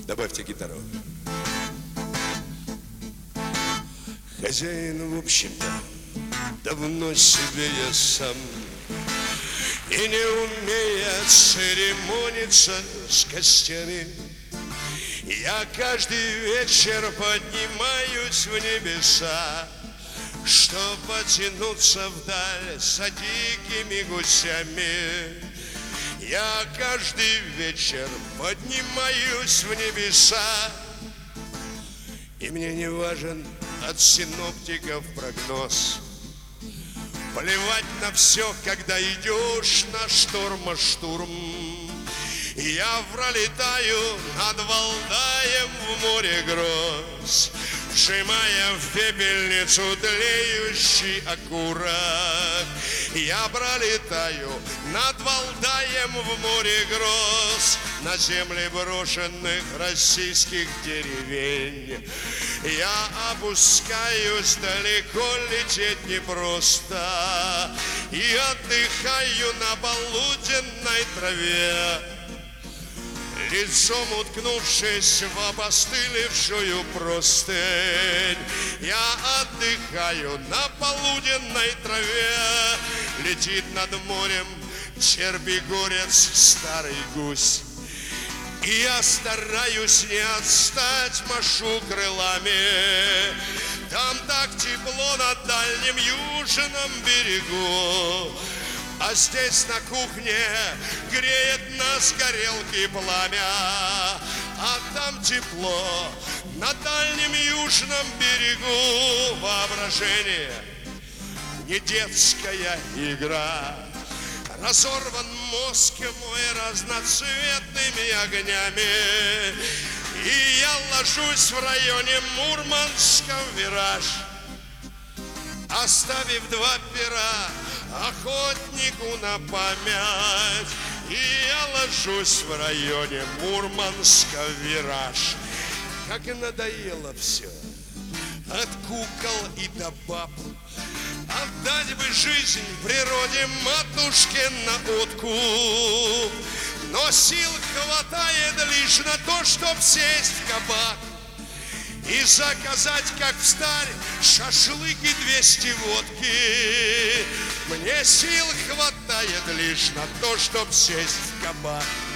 Добавьте гитару. Хозяин, в общем-то, давно себе я сам. И не умея церемониться с гостями, я каждый вечер поднимаюсь в небеса, чтоб потянуться вдаль за дикими гусями. Я каждый вечер поднимаюсь в небеса, и мне не важен от синоптиков прогноз. Плевать на все, когда идешь на шторм, штурм. Я пролетаю над Валдаем в море гроз, вжимая в пепельницу тлеющий окурок. Я пролетаю над Валдаем в море гроз, на земле брошенных российских деревень. Я опускаюсь, далеко лететь непросто, и отдыхаю на полуденной траве, лицом уткнувшись в опостылевшую простынь. Я отдыхаю на полуденной траве, летит над морем черпигорец старый гусь. И я стараюсь не отстать, машу крылами. Там так тепло на дальнем южном берегу, а здесь на кухне греет нас горелки пламя. А там тепло на дальнем южном берегу. Воображение не детская игра. Разорван мозг мой разноцветными огнями, и я ложусь в районе Мурманска в вираж, оставив 2 пера охотнику на память. И я ложусь в районе Мурманска в вираж. Как и надоело все, от кукол и до баб. Отдать бы жизнь природе матушке на откуп, но сил хватает лишь на то, чтоб сесть в кабак и заказать, как встарь, шашлыки 200 водки. Мне сил хватает лишь на то, чтоб сесть в кабак